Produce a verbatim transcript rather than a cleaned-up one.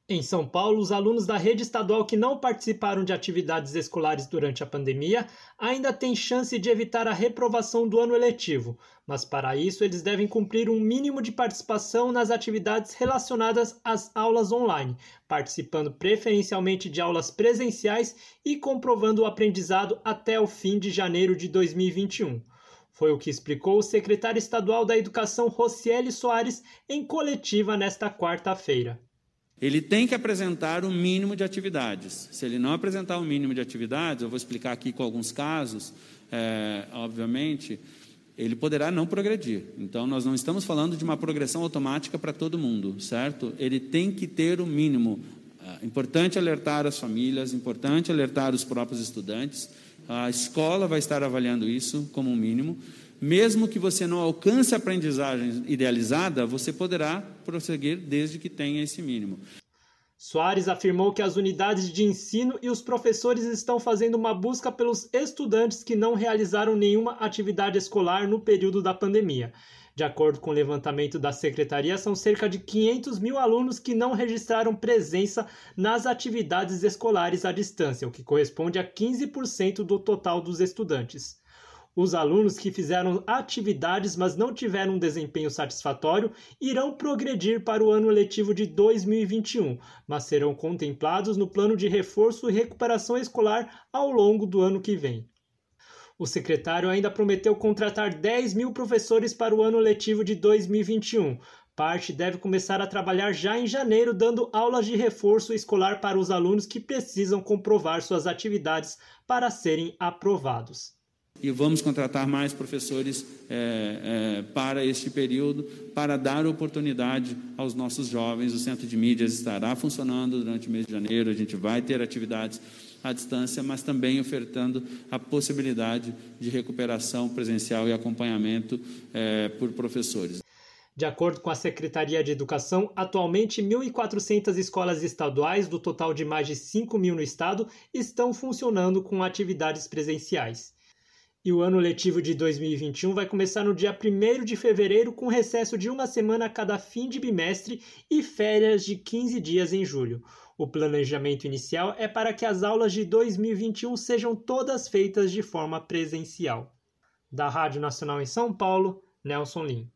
Em São Paulo, os alunos da rede estadual que não participaram de atividades escolares durante a pandemia ainda têm chance de evitar a reprovação do ano letivo, mas para isso eles devem cumprir um mínimo de participação nas atividades relacionadas às aulas online, participando preferencialmente de aulas presenciais e comprovando o aprendizado até o fim de janeiro de dois mil e vinte e um. Foi o que explicou o secretário estadual da Educação, Rocieli Soares, em coletiva nesta quarta-feira. Ele tem que apresentar o mínimo de atividades. Se ele não apresentar o mínimo de atividades, eu vou explicar aqui com alguns casos, é, obviamente, ele poderá não progredir. Então, nós não estamos falando de uma progressão automática para todo mundo, certo? Ele tem que ter o mínimo. É importante alertar as famílias, importante alertar os próprios estudantes. A escola vai estar avaliando isso como um mínimo. Mesmo que você não alcance a aprendizagem idealizada, você poderá prosseguir desde que tenha esse mínimo. Soares afirmou que as unidades de ensino e os professores estão fazendo uma busca pelos estudantes que não realizaram nenhuma atividade escolar no período da pandemia. De acordo com o levantamento da Secretaria, são cerca de quinhentos mil alunos que não registraram presença nas atividades escolares à distância, o que corresponde a quinze por cento do total dos estudantes. Os alunos que fizeram atividades, mas não tiveram um desempenho satisfatório, irão progredir para o ano letivo de dois mil e vinte e um, mas serão contemplados no plano de reforço e recuperação escolar ao longo do ano que vem. O secretário ainda prometeu contratar dez mil professores para o ano letivo de dois mil e vinte e um. Parte deve começar a trabalhar já em janeiro, dando aulas de reforço escolar para os alunos que precisam comprovar suas atividades para serem aprovados. E vamos contratar mais professores é, é, para este período, para dar oportunidade aos nossos jovens. O Centro de Mídias estará funcionando durante o mês de janeiro, a gente vai ter atividades à distância, mas também ofertando a possibilidade de recuperação presencial e acompanhamento é, por professores. De acordo com a Secretaria de Educação, atualmente mil e quatrocentas escolas estaduais, do total de mais de cinco mil no estado, estão funcionando com atividades presenciais. E o ano letivo de dois mil e vinte e um vai começar no dia primeiro de fevereiro, com recesso de uma semana a cada fim de bimestre e férias de quinze dias em julho. O planejamento inicial é para que as aulas de dois mil e vinte e um sejam todas feitas de forma presencial. Da Rádio Nacional em São Paulo, Nelson Lim.